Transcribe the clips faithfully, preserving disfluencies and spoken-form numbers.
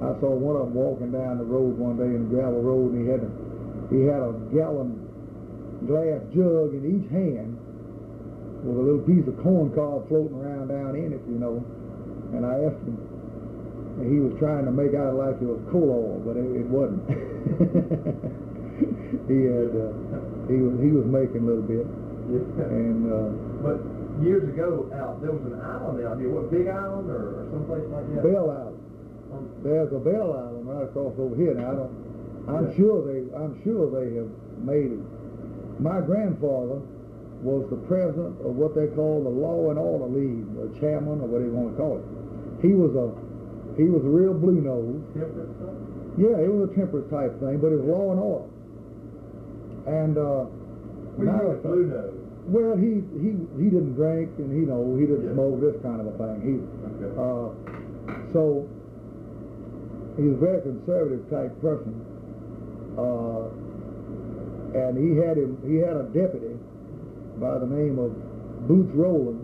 I saw one of them walking down the road one day in the gravel road, and he had a, he had a gallon glass jug in each hand with a little piece of corn cob floating around down in it, you know. And I asked him, and he was trying to make out like it was coal oil, but it, it wasn't. he had, uh, he was he was making a little bit. Yeah. And uh, but years ago, out there was an island out here. What, Big Island or, or someplace like that? Bell Island. Um, There's a Bell Island right across over here. Now I don't. I'm Yeah. sure they. I'm sure they have made it. My grandfather was the president of what they call the Law and Order League, or chairman, or whatever you want to call it. He was a he was a real blue nose. temperate stuff? Yeah, it was a temperate type thing, but it was law and order. And uh, What do you now mean a blue nose? well, he he he didn't drink, and he know he didn't Yeah. smoke, this kind of a thing. He Okay. uh, so he was a very conservative type person, uh, and he had him he had a deputy by the name of Boots Rowland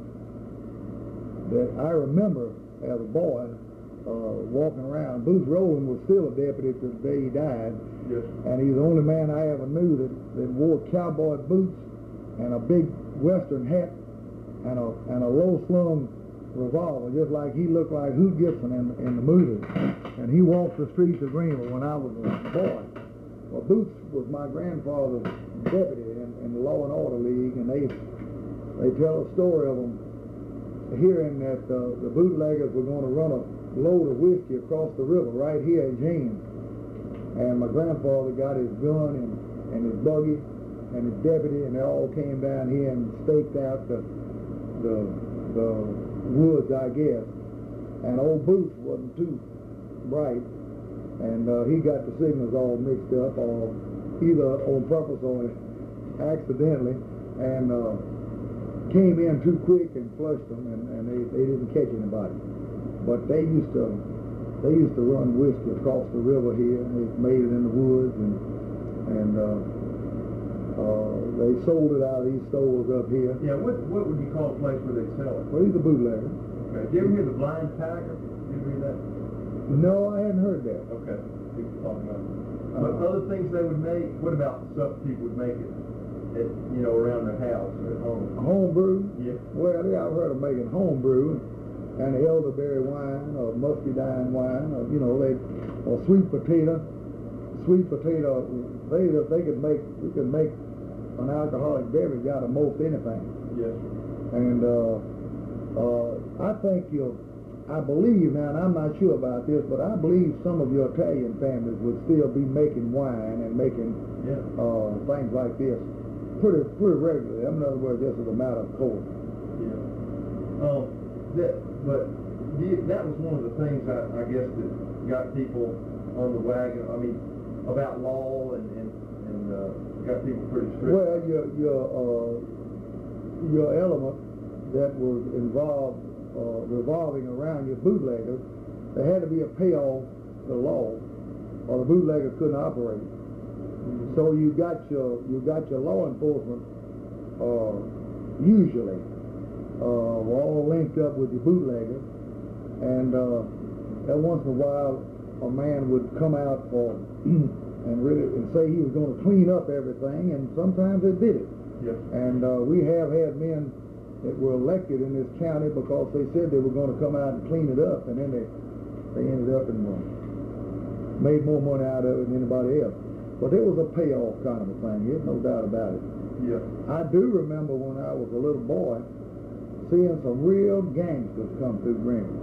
that I remember as a boy uh, walking around. Boots Rowland was still a deputy to the day he died, Yes. and he's the only man I ever knew that, that wore cowboy boots and a big western hat and a and a low slung revolver, just like he looked like Hoot Gibson in in the movies. And he walked the streets of Greenville when I was a boy. Well, Boots was my grandfather's deputy in, in the Law and Order League, and they they tell a story of them hearing that uh, the bootleggers were going to run a load of whiskey across the river right here in James. And my grandfather got his gun and, and his buggy and his deputy, and they all came down here and staked out the the, the woods, I guess. And old Boots wasn't too bright, and uh, he got the signals all mixed up, or either on purpose or accidentally, and uh, came in too quick and flushed them, and, and they, they didn't catch anybody. But they used to they used to run whiskey across the river here, and they made it in the woods, and and uh, uh, they sold it out of these stores up here. Yeah, what what would you call a place where they sell it? Well, he's a bootlegger. Okay. Did you ever hear the Blind Tiger? Did you ever hear that? No, I hadn't heard that. Okay. People talking about it. But Uh, other things they would make, what about the stuff people would make it at, you know, around their house or at home? Homebrew? Yeah. Well, yeah, I've heard of making homebrew and elderberry wine or muscadine wine, or you know, they or sweet potato. Sweet potato, they they could make we could make an alcoholic beverage out of most anything. Yes. And uh, uh, I think you'll, I believe now, and I'm not sure about this, but I believe some of your Italian families would still be making wine and making Yeah. uh, things like this pretty pretty regularly. In other words, just as a matter of course. Yeah. Um, that, but the, that was one of the things I, I guess that got people on the wagon. I mean, about law and and, and uh, got people pretty strict. Well, your your uh, your element that was involved uh, revolving around your bootleggers, there had to be a payoff to the law, or the bootlegger couldn't operate. Mhm. So you got your you got your law enforcement uh, usually uh, were all linked up with your bootleggers, and uh, every once in a while a man would come out for and really and say he was going to clean up everything, and sometimes they did it. Yes. And uh, we have had men that were elected in this county because they said they were going to come out and clean it up, and then they they ended up and uh, made more money out of it than anybody else. But it was a payoff kind of a thing. There's no doubt about it. Yeah. I do remember when I was a little boy seeing some real gangsters come through Greenville.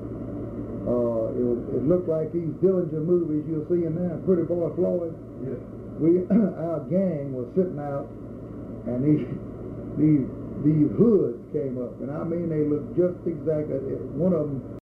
Uh, it, was, it looked like these Dillinger movies you're seeing now, Pretty Boy Floyd. Yes. We, our gang was sitting out, and these these these hoods came up, and I mean they looked just exactly. One of them